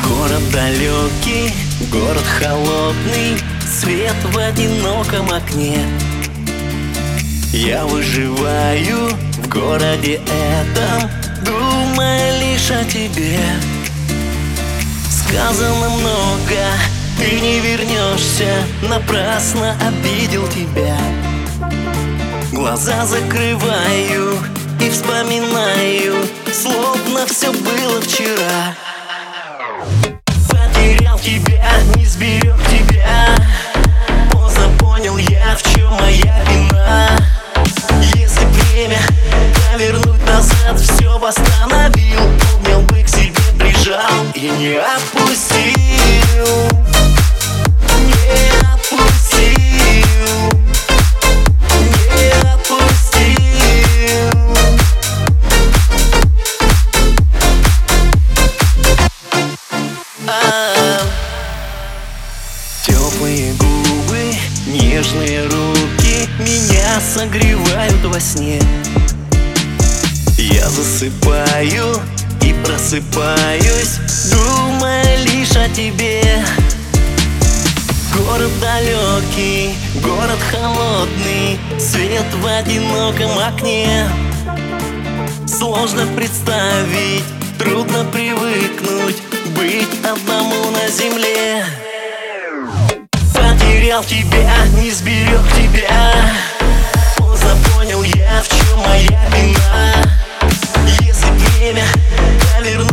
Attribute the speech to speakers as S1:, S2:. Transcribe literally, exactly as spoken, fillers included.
S1: Город далекий, город холодный, свет в одиноком окне. Я выживаю в городе этом, думая лишь о тебе. Сказано много, ты не вернешься, напрасно обидел тебя. Глаза закрываю и вспоминаю, словно все было вчера. Потерял тебя, не сберег тебя, поздно понял я, в чем моя вина. Если время повернуть назад, все восстановил, обнял бы к себе, прижал и не отпустил. Не отпустил, не отпустил. А, теплые губы, нежные руки меня согревают во сне. Я засыпаю и просыпаюсь, думая лишь о тебе. Город далекий, город холодный, свет в одиноком окне. Сложно представить, трудно привыкнуть быть одному на земле. Потерял тебя, не сберег тебя, поздно понял я, в чем моя вина. Если время повернуть